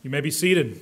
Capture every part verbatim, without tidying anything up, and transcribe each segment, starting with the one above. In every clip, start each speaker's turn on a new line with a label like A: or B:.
A: You may be seated.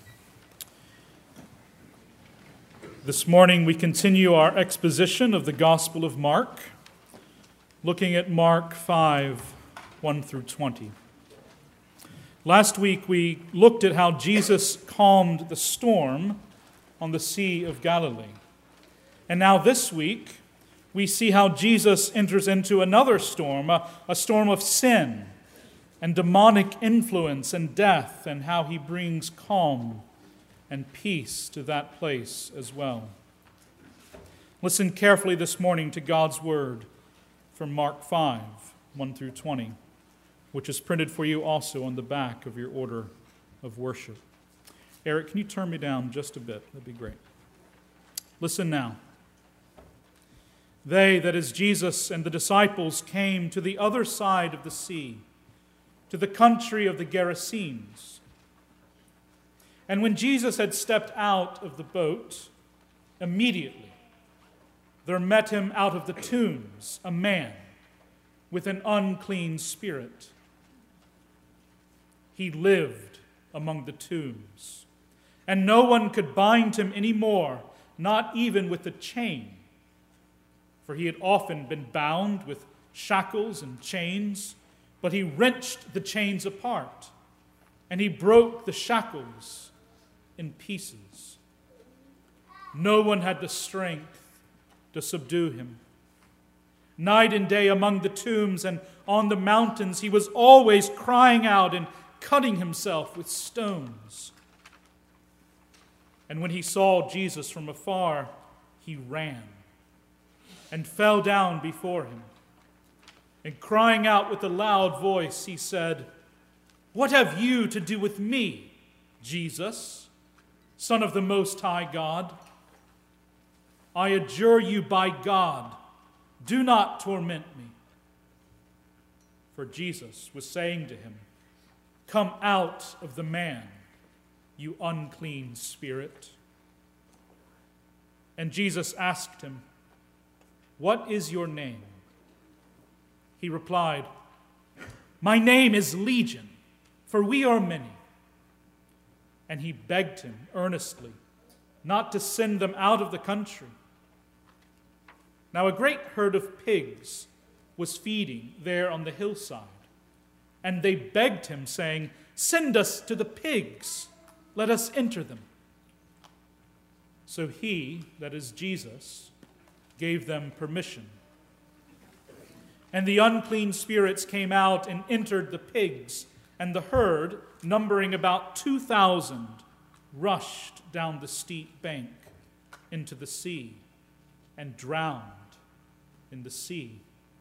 A: This morning we continue our exposition of the Gospel of Mark, looking at Mark five, one through twenty. Last week we looked at how Jesus calmed the storm on the Sea of Galilee. And now this week we see how Jesus enters into another storm, a, a storm of sin and demonic influence and death, and how he brings calm and peace to that place as well. Listen carefully this morning to God's word from Mark five, one through twenty, which is printed for you also on the back of your order of worship. Eric, can you turn me down just a bit? That'd be great. Listen now. They, that is Jesus and the disciples, came to the other side of the sea, to the country of the Gerasenes. And when Jesus had stepped out of the boat, immediately there met him out of the tombs a man with an unclean spirit. He lived among the tombs, and no one could bind him any more, not even with a chain, for he had often been bound with shackles and chains. But he wrenched the chains apart, and he broke the shackles in pieces. No one had the strength to subdue him. Night and day among the tombs and on the mountains, he was always crying out and cutting himself with stones. And when he saw Jesus from afar, he ran and fell down before him. And crying out with a loud voice, he said, "What have you to do with me, Jesus, Son of the Most High God? I adjure you by God, do not torment me." For Jesus was saying to him, "Come out of the man, you unclean spirit." And Jesus asked him, "What is your name?" He replied, "My name is Legion, for we are many." And he begged him earnestly not to send them out of the country. Now a great herd of pigs was feeding there on the hillside, and they begged him, saying, "Send us to the pigs, let us enter them." So he, that is Jesus, gave them permission. And the unclean spirits came out and entered the pigs, and the herd, numbering about two thousand, rushed down the steep bank into the sea and drowned in the sea.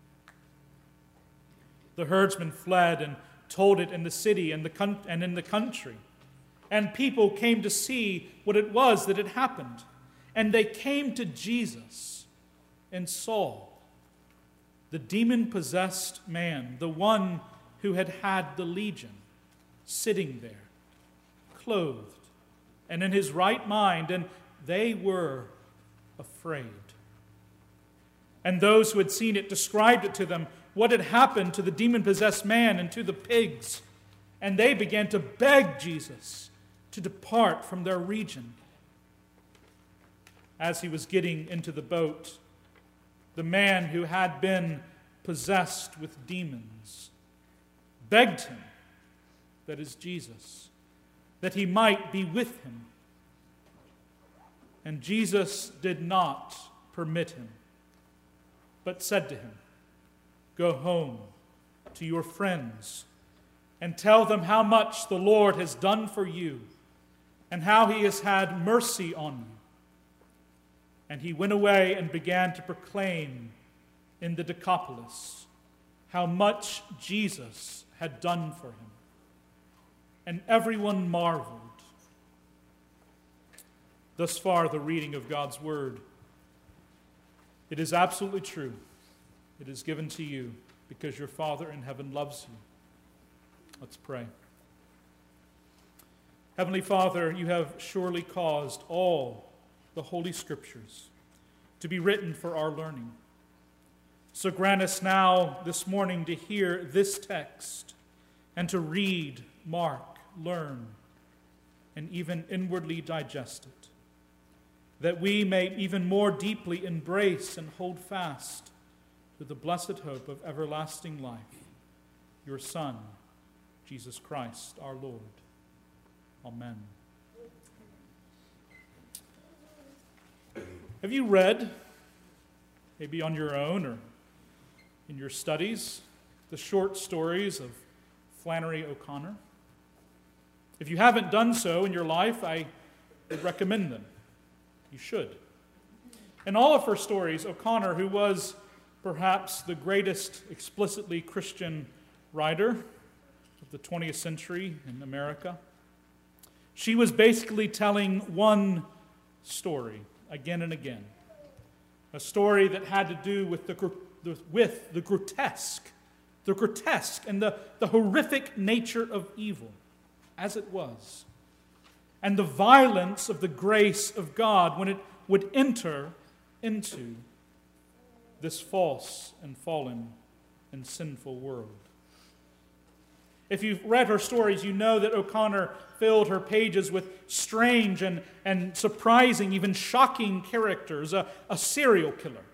A: The herdsmen fled and told it in the city and, the con- and in the country, and people came to see what it was that had happened. And they came to Jesus and saw the demon-possessed man, the one who had had the legion, sitting there, clothed and in his right mind, and they were afraid. And those who had seen it described it to them, what had happened to the demon-possessed man and to the pigs, and they began to beg Jesus to depart from their region. As he was getting into the boat, the man who had been possessed with demons begged him, that is Jesus, that he might be with him. And Jesus did not permit him, but said to him, "Go home to your friends and tell them how much the Lord has done for you and how he has had mercy on you." And he went away and began to proclaim in the Decapolis how much Jesus had done for him. And everyone marveled. Thus far, the reading of God's word. It is absolutely true. It is given to you because your Father in heaven loves you. Let's pray. Heavenly Father, you have surely caused all the Holy Scriptures to be written for our learning. So grant us now this morning to hear this text and to read, mark, learn, and even inwardly digest it, that we may even more deeply embrace and hold fast to the blessed hope of everlasting life, your Son, Jesus Christ, our Lord. Amen. Have you read, maybe on your own or in your studies, the short stories of Flannery O'Connor? If you haven't done so in your life, I would recommend them. You should. In all of her stories, O'Connor, who was perhaps the greatest explicitly Christian writer of the twentieth century in America, she was basically telling one story again and again. A story that had to do with the, with the grotesque, the grotesque and the, the horrific nature of evil as it was, and the violence of the grace of God when it would enter into this false and fallen and sinful world. If you've read her stories, you know that O'Connor filled her pages with strange and, and surprising, even shocking characters. A, a serial killer,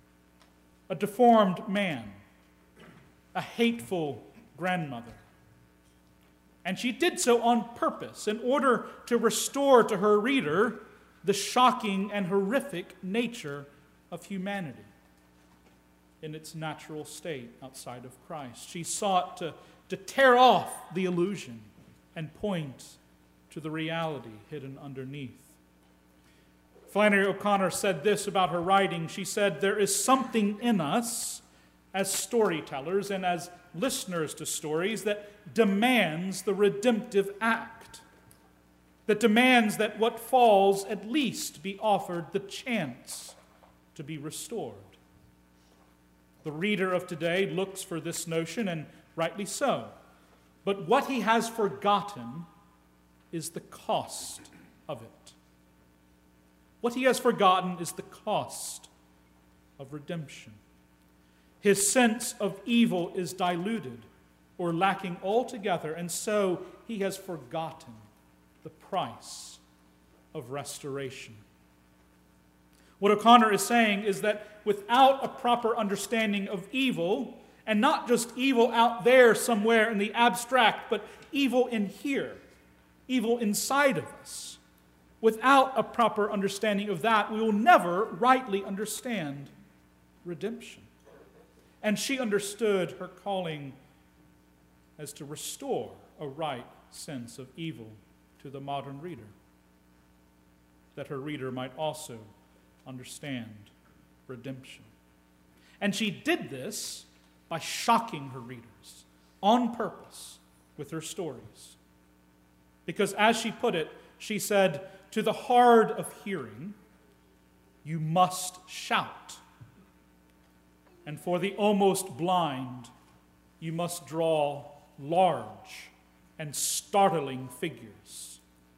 A: a deformed man, a hateful grandmother. And she did so on purpose in order to restore to her reader the shocking and horrific nature of humanity in its natural state outside of Christ. She sought to, to tear off the illusion and point to the reality hidden underneath. Flannery O'Connor said this about her writing. She said, "There is something in us as storytellers and as listeners to stories that demands the redemptive act, that demands that what falls at least be offered the chance to be restored." The reader of today looks for this notion, and rightly so. But what he has forgotten is the cost of it. What he has forgotten is the cost of redemption. His sense of evil is diluted or lacking altogether, and so he has forgotten the price of restoration. What O'Connor is saying is that without a proper understanding of evil, and not just evil out there somewhere in the abstract, but evil in here, evil inside of us, without a proper understanding of that, we will never rightly understand redemption. And she understood her calling as to restore a right sense of evil to the modern reader, that her reader might also understand redemption. And she did this by shocking her readers on purpose with her stories. Because as she put it, she said, "To the hard of hearing, you must shout. And for the almost blind, you must draw large and startling figures."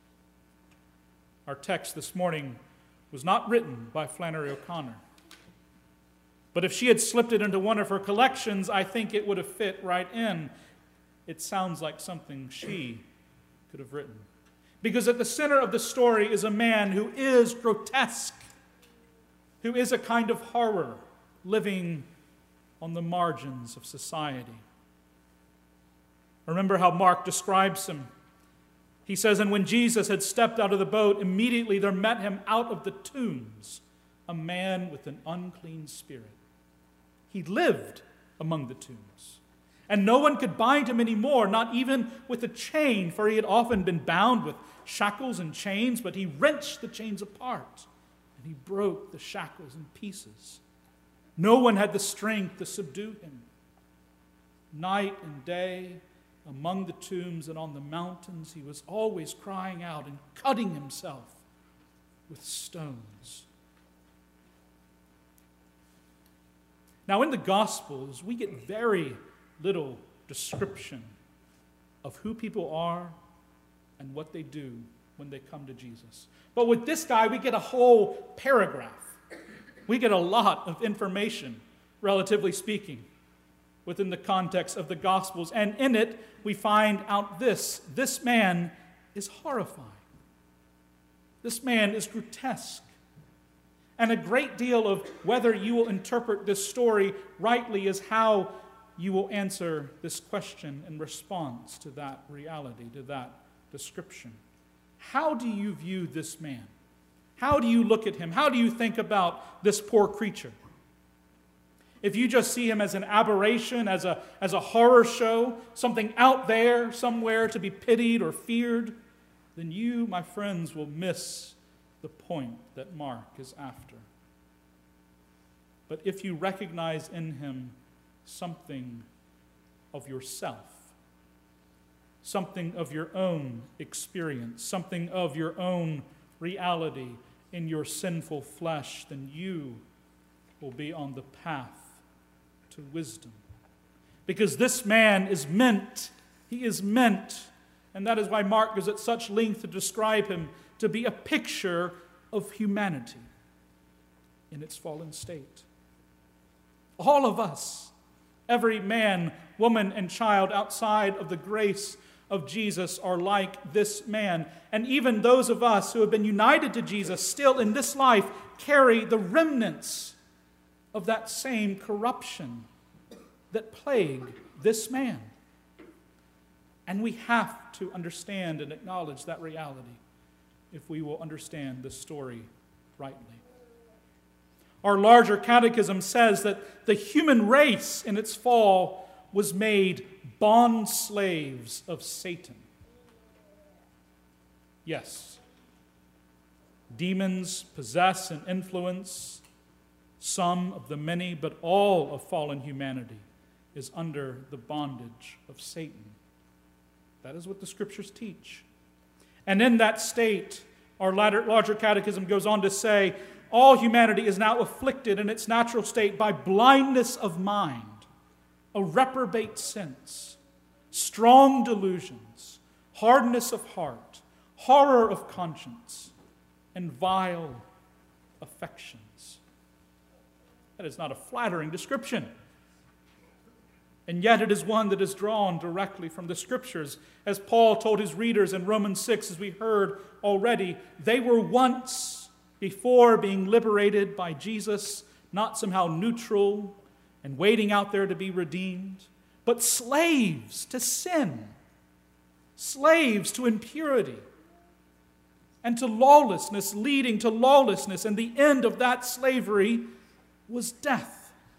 A: Our text this morning was not written by Flannery O'Connor. But if she had slipped it into one of her collections, I think it would have fit right in. It sounds like something she could have written. Because at the center of the story is a man who is grotesque, who is a kind of horror living on the margins of society. Remember how Mark describes him. He says, "And when Jesus had stepped out of the boat, immediately there met him out of the tombs a man with an unclean spirit." He lived among the tombs. And no one could bind him anymore, not even with a chain, for he had often been bound with shackles and chains, but he wrenched the chains apart, and he broke the shackles in pieces. No one had the strength to subdue him. Night and day, among the tombs and on the mountains, he was always crying out and cutting himself with stones. Now, in the Gospels, we get very little description of who people are and what they do when they come to Jesus. But with this guy, we get a whole paragraph. We get a lot of information, relatively speaking, within the context of the Gospels. And in it, we find out this. This man is horrifying. This man is grotesque. And a great deal of whether you will interpret this story rightly is how you will answer this question in response to that reality, to that description. How do you view this man? How do you look at him? How do you think about this poor creature? If you just see him as an aberration, as a, as a horror show, something out there somewhere to be pitied or feared, then you, my friends, will miss the point that Mark is after. But if you recognize in him something of yourself, something of your own experience, something of your own reality in your sinful flesh, then you will be on the path to wisdom. Because this man is meant, he is meant, and that is why Mark goes at such length to describe him, to be a picture of humanity in its fallen state. All of us, every man, woman, and child outside of the grace of Jesus are like this man. And even those of us who have been united to Jesus still in this life carry the remnants of that same corruption that plagued this man. And we have to understand and acknowledge that reality if we will understand the story rightly. Our larger catechism says that the human race in its fall was made bond slaves of Satan. Yes, demons possess and influence some of the many, but all of fallen humanity is under the bondage of Satan. That is what the Scriptures teach. And in that state, our larger catechism goes on to say, all humanity is now afflicted in its natural state by blindness of mind, a reprobate sense, strong delusions, hardness of heart, horror of conscience, and vile affections. That is not a flattering description. And yet it is one that is drawn directly from the Scriptures. As Paul told his readers in Romans six, as we heard already, they were once, before being liberated by Jesus, not somehow neutral and waiting out there to be redeemed, but slaves to sin, slaves to impurity, and to lawlessness, leading to lawlessness. And the end of that slavery was death.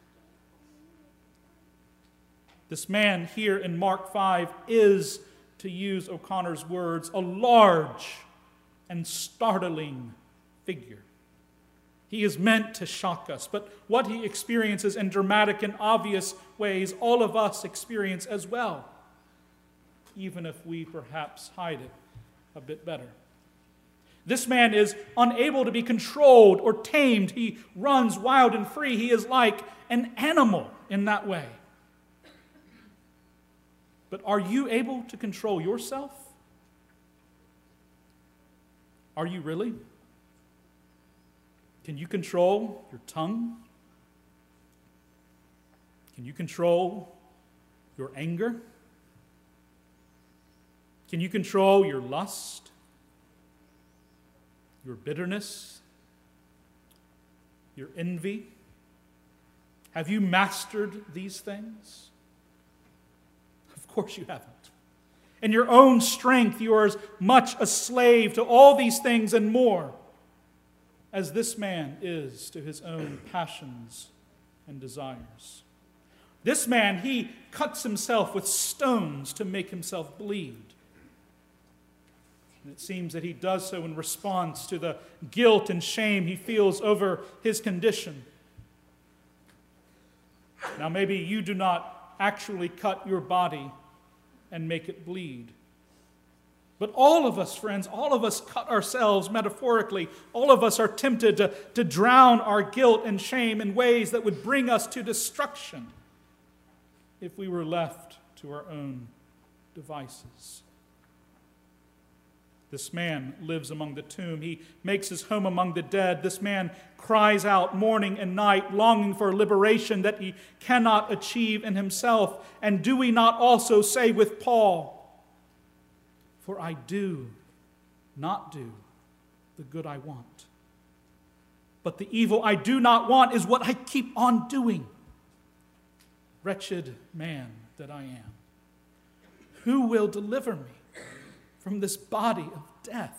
A: This man here in Mark five is, to use O'Connor's words, a large and startling figure. He is meant to shock us, but what he experiences in dramatic and obvious ways, all of us experience as well, even if we perhaps hide it a bit better. This man is unable to be controlled or tamed. He runs wild and free. He is like an animal in that way. But are you able to control yourself? Are you really? Can you control your tongue? Can you control your anger? Can you control your lust? Your bitterness? Your envy? Have you mastered these things? Of course you haven't. In your own strength, you are as much a slave to all these things and more as this man is to his own passions and desires. This man, he cuts himself with stones to make himself bleed. And it seems that he does so in response to the guilt and shame he feels over his condition. Now, maybe you do not actually cut your body and make it bleed. But all of us, friends, all of us cut ourselves metaphorically. All of us are tempted to, to drown our guilt and shame in ways that would bring us to destruction if we were left to our own devices. This man lives among the tomb. He makes his home among the dead. This man cries out morning and night, longing for liberation that he cannot achieve in himself. And do we not also say with Paul, "For I do not do the good I want. But the evil I do not want is what I keep on doing. Wretched man that I am, who will deliver me from this body of death?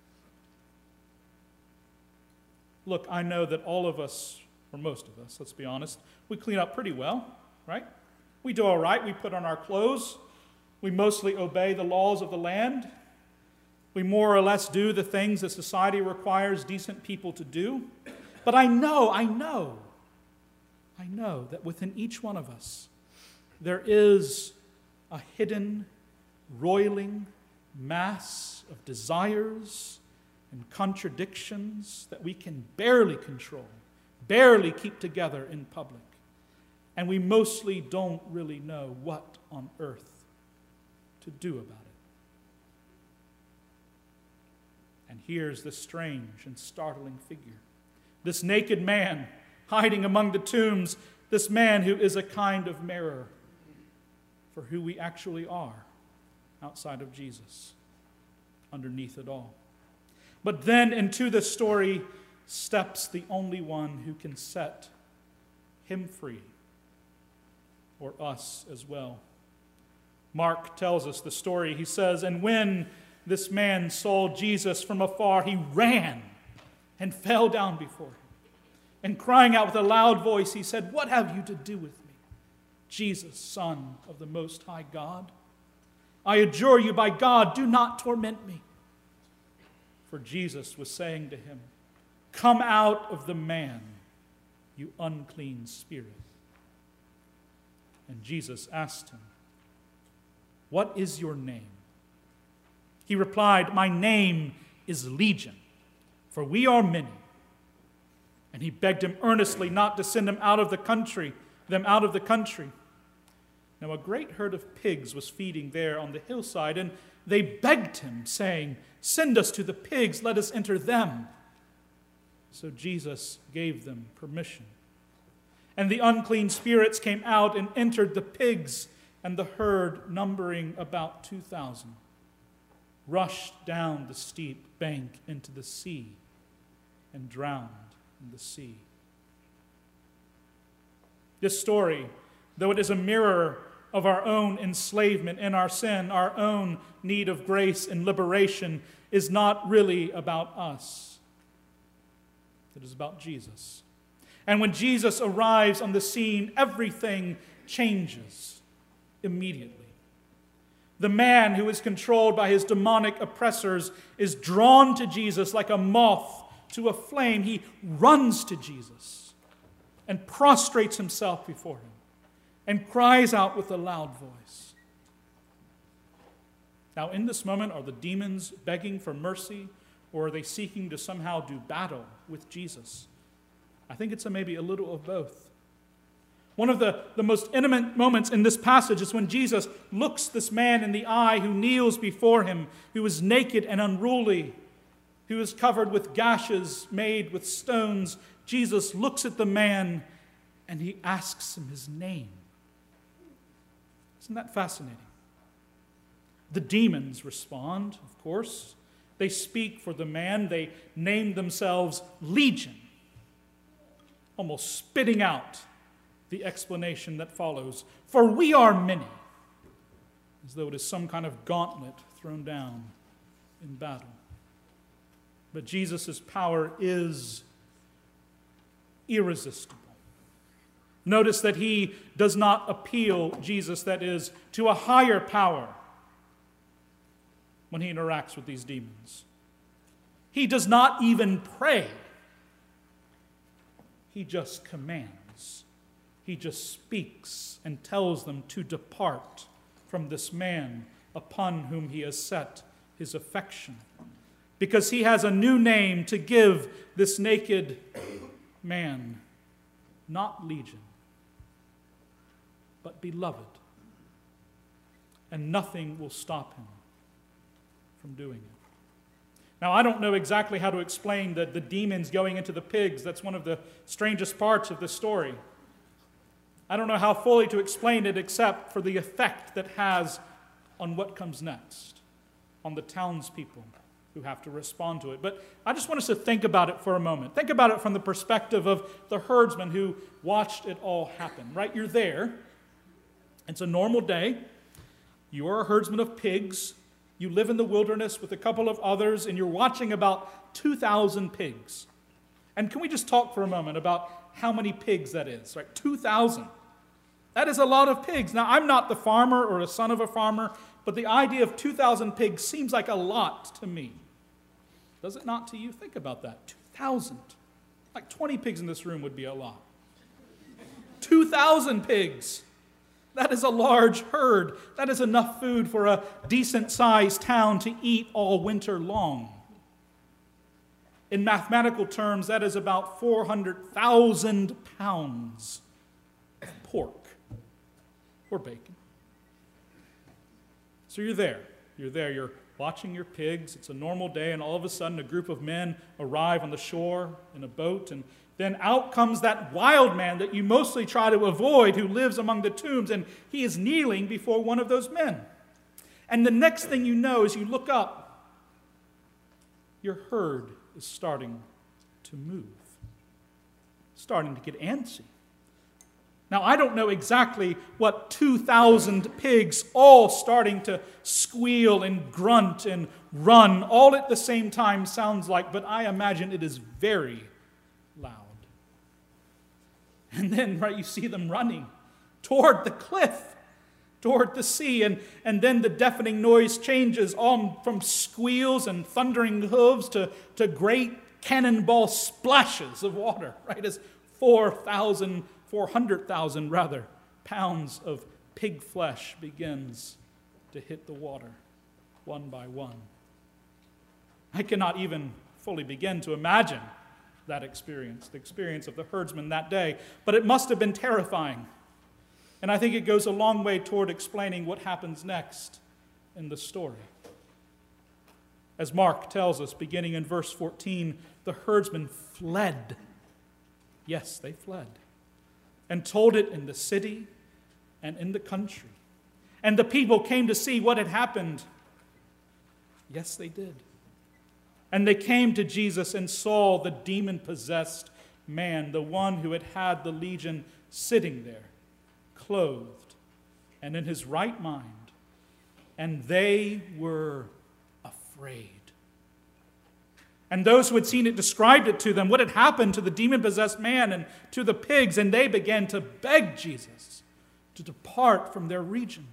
A: Look, I know that all of us, or most of us, let's be honest, we clean up pretty well, right? We do all right. We put on our clothes. We mostly obey the laws of the land. We more or less do the things that society requires decent people to do. But I know, I know, I know that within each one of us, there is a hidden, roiling mass of desires and contradictions that we can barely control, barely keep together in public. And we mostly don't really know what on earth to do about it. And here's the strange and startling figure. This naked man hiding among the tombs, this man who is a kind of mirror for who we actually are outside of Jesus, underneath it all. But then into the story steps the only one who can set him free, or us as well. Mark tells us the story. He says, "And when this man saw Jesus from afar, he ran and fell down before him. And crying out with a loud voice, he said, 'What have you to do with me, Jesus, Son of the Most High God? I adjure you by God, do not torment me.' For Jesus was saying to him, 'Come out of the man, you unclean spirit.' And Jesus asked him, 'What is your name?' He replied, 'My name is Legion, for we are many.' And he begged him earnestly not to send him out of the country, them out of the country. Now a great herd of pigs was feeding there on the hillside, and they begged him, saying, 'Send us to the pigs, let us enter them.' So Jesus gave them permission. And the unclean spirits came out and entered the pigs, and the herd, numbering about two thousand, rushed down the steep bank into the sea and drowned in the sea." This story, though it is a mirror of our own enslavement and our sin, our own need of grace and liberation, is not really about us. It is about Jesus. And when Jesus arrives on the scene, everything changes immediately. The man who is controlled by his demonic oppressors is drawn to Jesus like a moth to a flame. He runs to Jesus and prostrates himself before him and cries out with a loud voice. Now, in this moment, are the demons begging for mercy, or are they seeking to somehow do battle with Jesus? I think it's a, maybe a little of both. One of the, the most intimate moments in this passage is when Jesus looks this man in the eye who kneels before him, who is naked and unruly, who is covered with gashes made with stones. Jesus looks at the man and he asks him his name. Isn't that fascinating? The demons respond, of course. They speak for the man. They name themselves Legion, almost spitting out the explanation that follows. For we are many, as though it is some kind of gauntlet thrown down in battle. But Jesus' power is irresistible. Notice that he does not appeal, Jesus that is, to a higher power when he interacts with these demons. He does not even pray. He just commands. He just speaks and tells them to depart from this man upon whom he has set his affection, because he has a new name to give this naked man, not Legion, but Beloved. And nothing will stop him from doing it. Now, I don't know exactly how to explain the, the demons going into the pigs. That's one of the strangest parts of this story. I don't know how fully to explain it except for the effect that has on what comes next, on the townspeople, who have to respond to it. But I just want us to think about it for a moment. Think about it from the perspective of the herdsman who watched it all happen, right? You're there. It's a normal day. You are a herdsman of pigs. You live in the wilderness with a couple of others, and you're watching about two thousand pigs. And can we just talk for a moment about how many pigs that is, right? two thousand. That is a lot of pigs. Now, I'm not the farmer or a son of a farmer, but the idea of two thousand pigs seems like a lot to me. Does it not to you? Think about that. two thousand. Like twenty pigs in this room would be a lot. two thousand pigs. That is a large herd. That is enough food for a decent-sized town to eat all winter long. In mathematical terms, that is about four hundred thousand pounds of pork or bacon. So you're there. You're there. You're watching your pigs. It's a normal day, and all of a sudden a group of men arrive on the shore in a boat, and then out comes that wild man that you mostly try to avoid who lives among the tombs, and he is kneeling before one of those men. And the next thing you know is you look up, your herd is starting to move, starting to get antsy. Now, I don't know exactly what two thousand pigs all starting to squeal and grunt and run all at the same time sounds like, but I imagine it is very loud. And then, right, you see them running toward the cliff, toward the sea, and, and then the deafening noise changes all from squeals and thundering hooves to, to great cannonball splashes of water, right, as four thousand, four hundred thousand rather, pounds of pig flesh begins to hit the water one by one. I cannot even fully begin to imagine that experience, the experience of the herdsman that day, but it must have been terrifying. And I think it goes a long way toward explaining what happens next in the story. As Mark tells us, beginning in verse fourteen, the herdsmen fled. Yes, they fled. And told it in the city and in the country. And the people came to see what had happened. Yes, they did. And they came to Jesus and saw the demon-possessed man, the one who had had the legion, sitting there, clothed and in his right mind. And they were afraid. And those who had seen it described it to them, what had happened to the demon-possessed man and to the pigs, and they began to beg Jesus to depart from their region.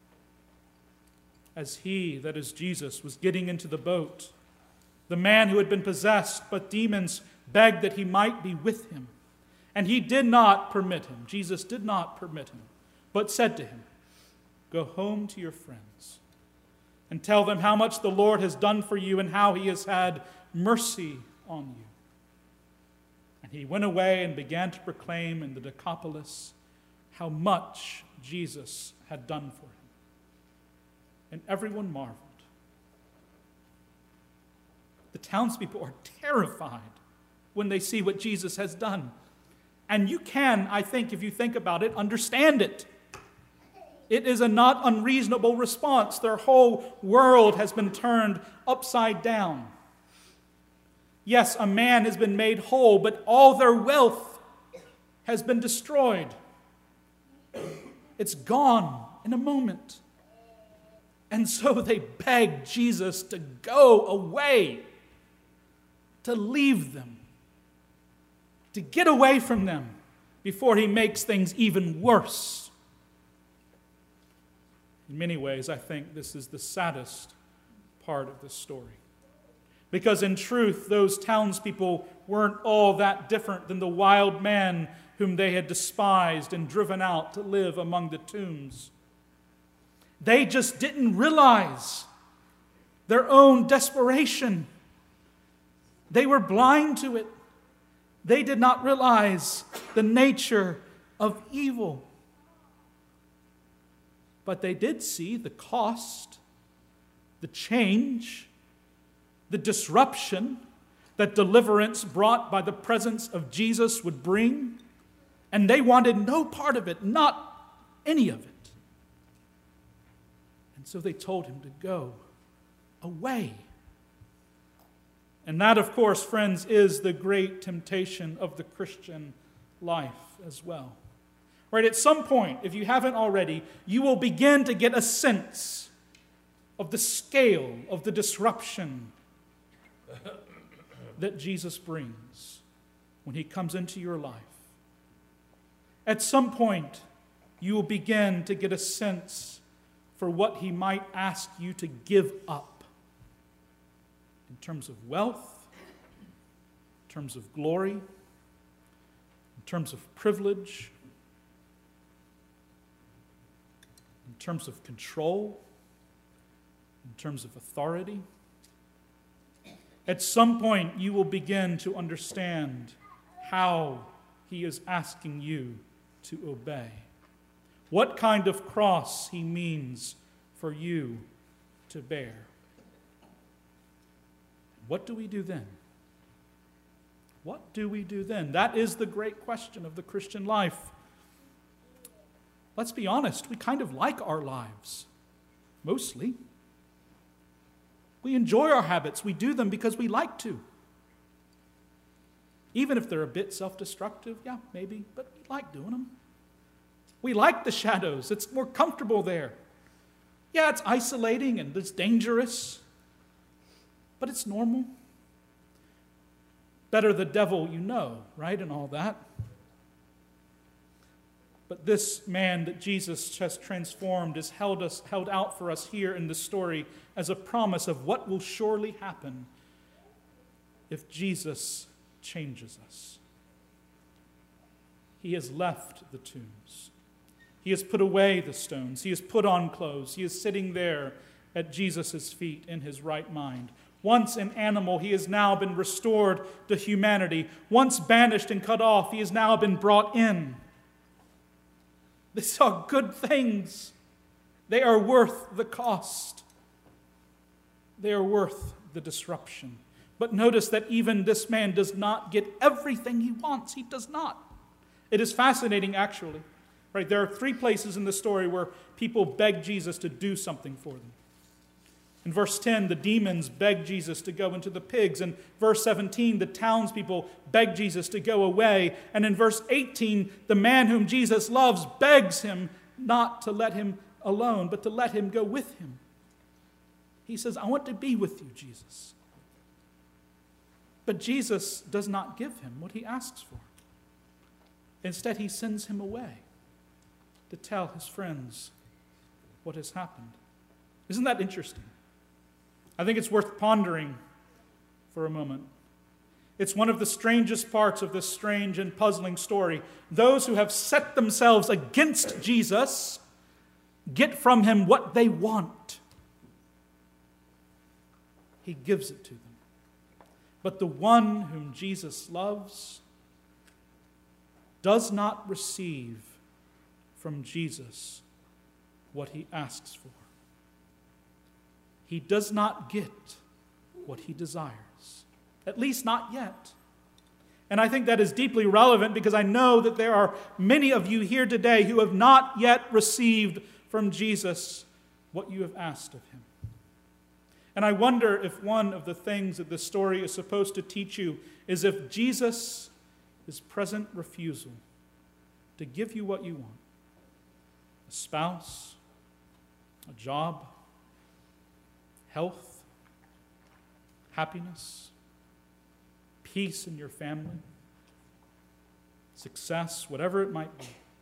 A: As he, that is Jesus, was getting into the boat, the man who had been possessed but demons begged that he might be with him. And he did not permit him. Jesus did not permit him, but said to him, "Go home to your friends and tell them how much the Lord has done for you and how he has had mercy on you." And he went away and began to proclaim in the Decapolis how much Jesus had done for him. And everyone marveled. The townspeople are terrified when they see what Jesus has done. And you can, I think, if you think about it, understand it. It is a not unreasonable response. Their whole world has been turned upside down. Yes, a man has been made whole, but all their wealth has been destroyed. It's gone in a moment. And so they beg Jesus to go away, to leave them, to get away from them before he makes things even worse. In many ways, I think this is the saddest part of this story. Because in truth, those townspeople weren't all that different than the wild man whom they had despised and driven out to live among the tombs. They just didn't realize their own desperation. They were blind to it. They did not realize the nature of evil. But they did see the cost, the change, the disruption that deliverance brought by the presence of Jesus would bring. And they wanted no part of it, not any of it. And so they told him to go away. And that, of course, friends, is the great temptation of the Christian life as well. Right? At some point, if you haven't already, you will begin to get a sense of the scale of the disruption that Jesus brings when he comes into your life. At some point, you will begin to get a sense for what he might ask you to give up in terms of wealth, in terms of glory, in terms of privilege, in terms of control, in terms of authority. At some point, you will begin to understand how he is asking you to obey. What kind of cross he means for you to bear. What do we do then? What do we do then? That is the great question of the Christian life. Let's be honest, we kind of like our lives, mostly. We enjoy our habits. We do them because we like to. Even if they're a bit self-destructive, yeah, maybe, but we like doing them. We like the shadows. It's more comfortable there. Yeah, it's isolating and it's dangerous, but it's normal. Better the devil you know, right, and all that. But this man that Jesus has transformed is held us held out for us here in the story as a promise of what will surely happen if Jesus changes us. He has left the tombs. He has put away the stones. He has put on clothes. He is sitting there at Jesus' feet in his right mind. Once an animal, he has now been restored to humanity. Once banished and cut off, he has now been brought in. These are good things. They are worth the cost. They are worth the disruption. But notice that even this man does not get everything he wants. He does not. It is fascinating, actually. Right? There are three places in the story where people beg Jesus to do something for them. In verse ten, the demons beg Jesus to go into the pigs. In verse seventeen, the townspeople beg Jesus to go away. And in verse eighteen, the man whom Jesus loves begs him not to let him alone, but to let him go with him. He says, I want to be with you, Jesus. But Jesus does not give him what he asks for. Instead, he sends him away to tell his friends what has happened. Isn't that interesting? I think it's worth pondering for a moment. It's one of the strangest parts of this strange and puzzling story. Those who have set themselves against Jesus get from him what they want. He gives it to them. But the one whom Jesus loves does not receive from Jesus what he asks for. He does not get what he desires, at least not yet. And I think that is deeply relevant because I know that there are many of you here today who have not yet received from Jesus what you have asked of him. And I wonder if one of the things that this story is supposed to teach you is if Jesus' present refusal to give you what you want, a spouse, a job, health, happiness, peace in your family, success, whatever it might be.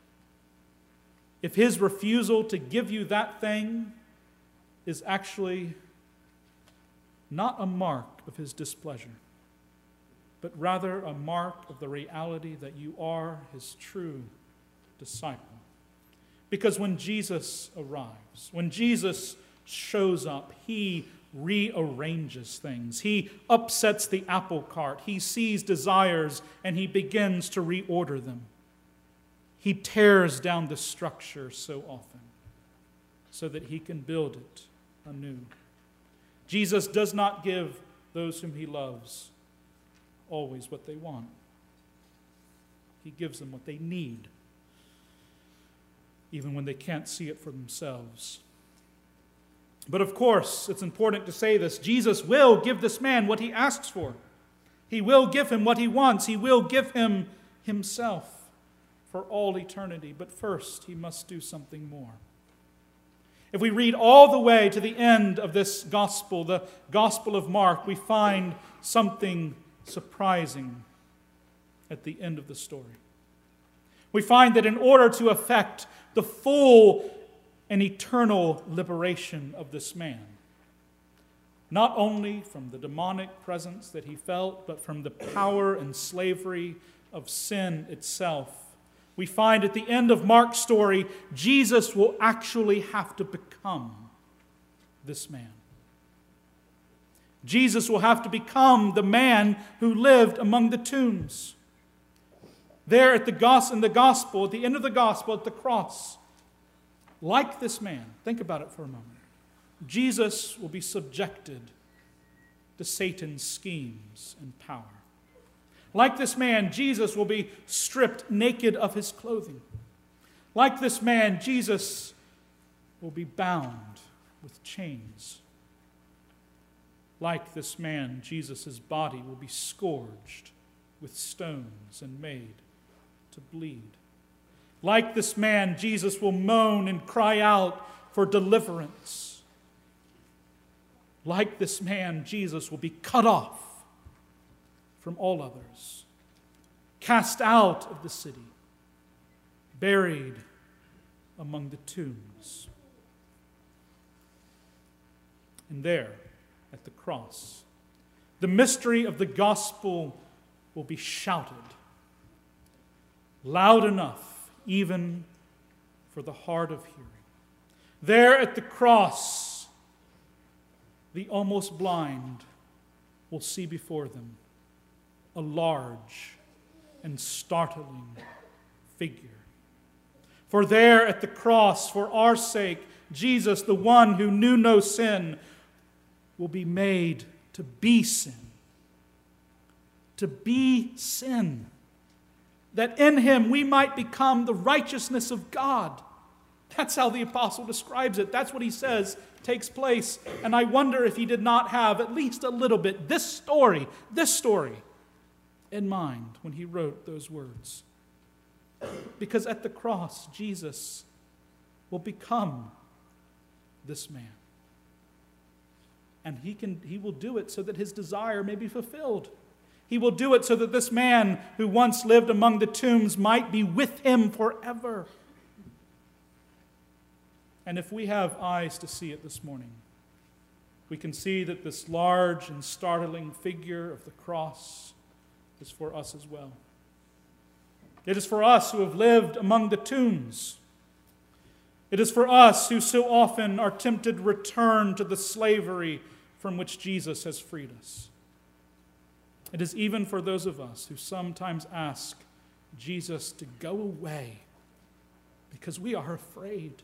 A: If his refusal to give you that thing is actually not a mark of his displeasure, but rather a mark of the reality that you are his true disciple. Because when Jesus arrives, when Jesus shows up, he rearranges things. He upsets the apple cart. He sees desires and he begins to reorder them. He tears down the structure so often so that he can build it anew. Jesus does not give those whom he loves always what they want. He gives them what they need, even when they can't see it for themselves. But of course, it's important to say this. Jesus will give this man what he asks for. He will give him what he wants. He will give him himself for all eternity. But first, he must do something more. If we read all the way to the end of this gospel, the Gospel of Mark, we find something surprising at the end of the story. We find that in order to effect the full and eternal liberation of this man, not only from the demonic presence that he felt, but from the power and slavery of sin itself, we find at the end of Mark's story, Jesus will actually have to become this man. Jesus will have to become the man who lived among the tombs. There at the gos- in the gospel, at the end of the gospel, at the cross, like this man, think about it for a moment, Jesus will be subjected to Satan's schemes and power. Like this man, Jesus will be stripped naked of his clothing. Like this man, Jesus will be bound with chains. Like this man, Jesus' body will be scourged with stones and made to bleed. Like this man, Jesus will moan and cry out for deliverance. Like this man, Jesus will be cut off from all others, cast out of the city, buried among the tombs. And there, at the cross, the mystery of the gospel will be shouted loud enough even for the hard of hearing. There at the cross, the almost blind will see before them a large and startling figure. For there at the cross, for our sake, Jesus, the one who knew no sin, will be made to be sin. To be sin. That in him we might become the righteousness of God. That's how the apostle describes it. That's what he says takes place. And I wonder if he did not have at least a little bit this story, this story, in mind when he wrote those words. Because at the cross, Jesus will become this man. And he can he will do it so that his desire may be fulfilled. He will do it so that this man who once lived among the tombs might be with him forever. And if we have eyes to see it this morning, we can see that this large and startling figure of the cross is for us as well. It is for us who have lived among the tombs. It is for us who so often are tempted to return to the slavery from which Jesus has freed us. It is even for those of us who sometimes ask Jesus to go away because we are afraid.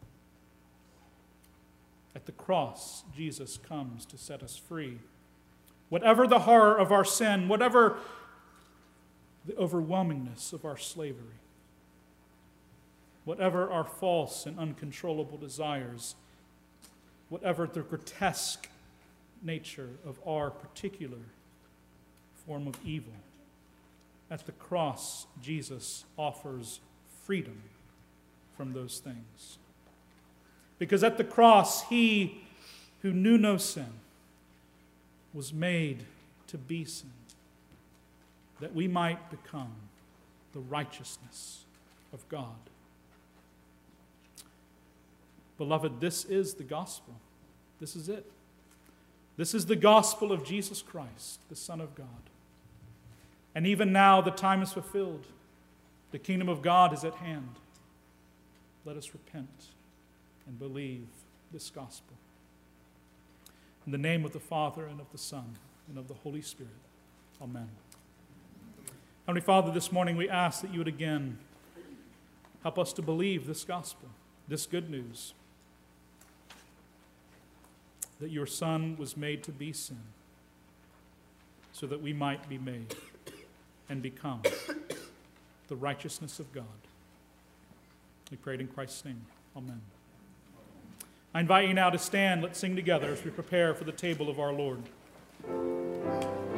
A: At the cross, Jesus comes to set us free. Whatever the horror of our sin, whatever the overwhelmingness of our slavery, whatever our false and uncontrollable desires, whatever the grotesque nature of our particular form of evil, at the cross, Jesus offers freedom from those things. Because at the cross, he who knew no sin was made to be sin, that we might become the righteousness of God. Beloved, this is the gospel. This is it. This is the gospel of Jesus Christ, the Son of God. And even now, the time is fulfilled. The kingdom of God is at hand. Let us repent and believe this gospel. In the name of the Father, and of the Son, and of the Holy Spirit. Amen. Heavenly Father, this morning we ask that you would again help us to believe this gospel, this good news, that your Son was made to be sin, so that we might be made and become the righteousness of God. We pray it in Christ's name. Amen. I invite you now to stand. Let's sing together as we prepare for the table of our Lord.